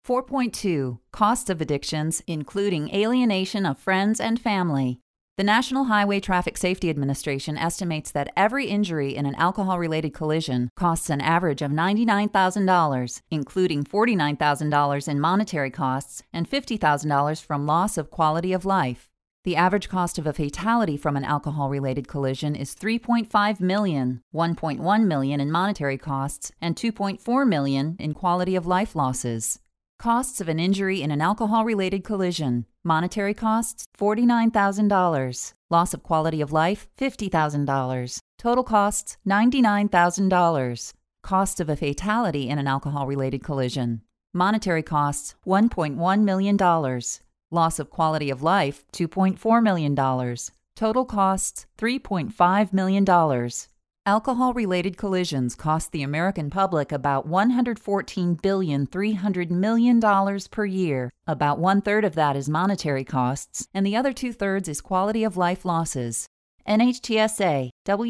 4.2 Costs of addictions, including alienation of friends and family. The National Highway Traffic Safety Administration estimates that every injury in an alcohol-related collision costs an average of $99,000, including $49,000 in monetary costs and $50,000 from loss of quality of life. The average cost of a fatality from an alcohol-related collision is $3.5 million, $1.1 million in monetary costs, and $2.4 million in quality of life losses. Costs of an injury in an alcohol-related collision. Monetary costs, $49,000. Loss of quality of life, $50,000. Total costs, $99,000. Cost of a fatality in an alcohol-related collision. Monetary costs, $1.1 million. Loss of quality of life, $2.4 million. Total costs, $3.5 million. Alcohol-related collisions cost the American public about $114.3 billion per year. About one-third of that is monetary costs, and the other two-thirds is quality of life losses. NHTSA,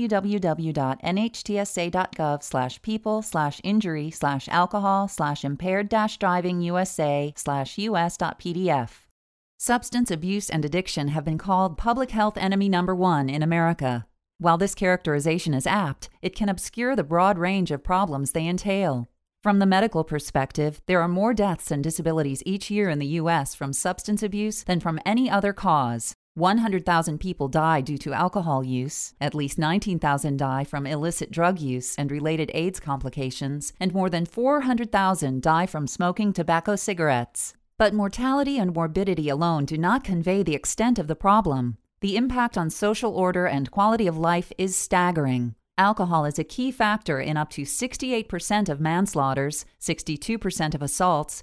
www.nhtsa.gov/people/injury/alcohol/impaired-driving USA/us.pdf. Substance abuse and addiction have been called public health enemy number one in America. While this characterization is apt, it can obscure the broad range of problems they entail. From the medical perspective, there are more deaths and disabilities each year in the U.S. from substance abuse than from any other cause. 100,000 people die due to alcohol use, at least 19,000 die from illicit drug use and related AIDS complications, and more than 400,000 die from smoking tobacco cigarettes. But mortality and morbidity alone do not convey the extent of the problem. The impact on social order and quality of life is staggering. Alcohol is a key factor in up to 68% of manslaughters, 62% of assaults,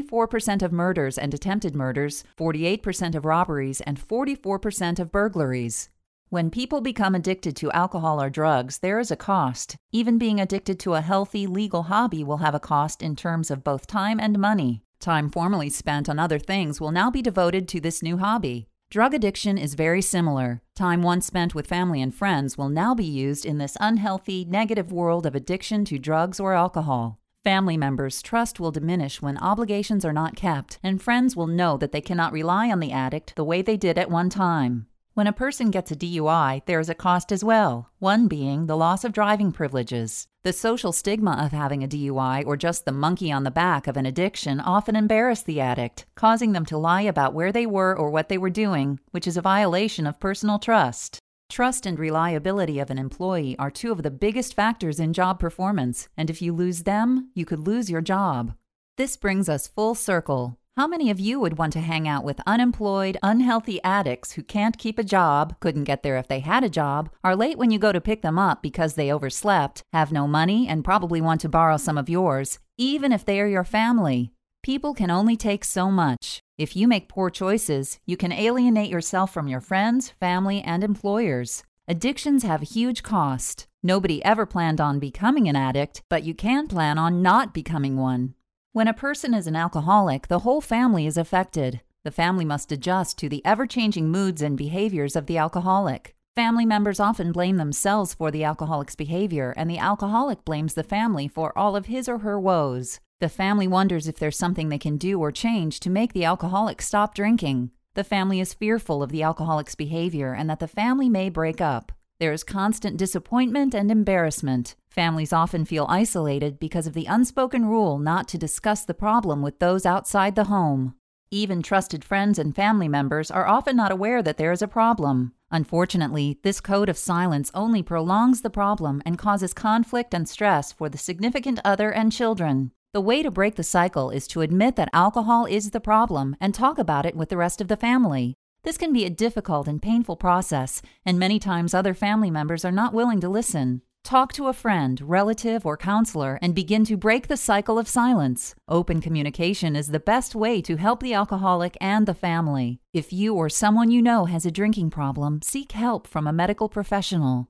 54% of murders and attempted murders, 48% of robberies, and 44% of burglaries. When people become addicted to alcohol or drugs, there is a cost. Even being addicted to a healthy, legal hobby will have a cost in terms of both time and money. Time formerly spent on other things will now be devoted to this new hobby. Drug addiction is very similar. Time once spent with family and friends will now be used in this unhealthy, negative world of addiction to drugs or alcohol. Family members' trust will diminish when obligations are not kept, and friends will know that they cannot rely on the addict the way they did at one time. When a person gets a DUI, there is a cost as well, one being the loss of driving privileges. The social stigma of having a DUI or just the monkey on the back of an addiction often embarrass the addict, causing them to lie about where they were or what they were doing, which is a violation of personal trust. Trust and reliability of an employee are two of the biggest factors in job performance, and if you lose them, you could lose your job. This brings us full circle. How many of you would want to hang out with unemployed, unhealthy addicts who can't keep a job, couldn't get there if they had a job, are late when you go to pick them up because they overslept, have no money, and probably want to borrow some of yours, even if they are your family? People can only take so much. If you make poor choices, you can alienate yourself from your friends, family, and employers. Addictions have a huge cost. Nobody ever planned on becoming an addict, but you can plan on not becoming one. When a person is an alcoholic, the whole family is affected. The family must adjust to the ever-changing moods and behaviors of the alcoholic. Family members often blame themselves for the alcoholic's behavior, and the alcoholic blames the family for all of his or her woes. The family wonders if there's something they can do or change to make the alcoholic stop drinking. The family is fearful of the alcoholic's behavior and that the family may break up. There is constant disappointment and embarrassment. Families often feel isolated because of the unspoken rule not to discuss the problem with those outside the home. Even trusted friends and family members are often not aware that there is a problem. Unfortunately, this code of silence only prolongs the problem and causes conflict and stress for the significant other and children. The way to break the cycle is to admit that alcohol is the problem and talk about it with the rest of the family. This can be a difficult and painful process, and many times other family members are not willing to listen. Talk to a friend, relative, or counselor and begin to break the cycle of silence. Open communication is the best way to help the alcoholic and the family. If you or someone you know has a drinking problem, seek help from a medical professional.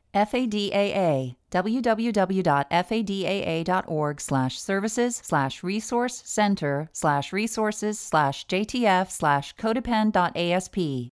FADAA, www.fadaa.org/services/resource center/resources/jtf/codepend.asp.